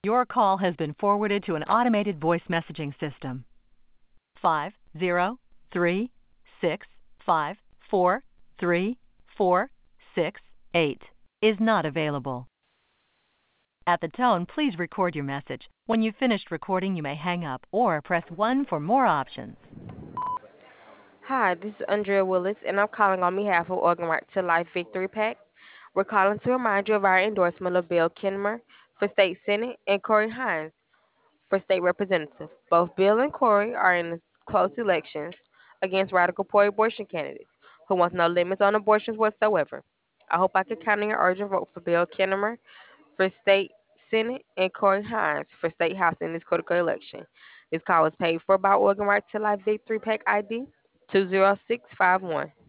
Your call has been forwarded to an automated voice messaging system. 50365434688 is not available. At the tone, please record your message. When you've finished recording, you may hang up or press 1 for more options. Hi, this is Andrea Willis, and I'm calling on behalf of Organ Right to Life Victory PAC. We're calling to remind you of our endorsement of Bill Kinmer for State Senate and Corey Hines for State Representative. Both Bill and Corey are in close elections against radical pro-abortion candidates who want no limits on abortions whatsoever. I hope I can count on your urgent vote for Bill Kinmer for State Senate and Corey Hines for State House in this critical election. This call was paid for by Organ Right to Life Victory PAC ID 20651.